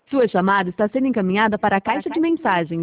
Sua chamada está sendo encaminhada para a caixa de mensagens.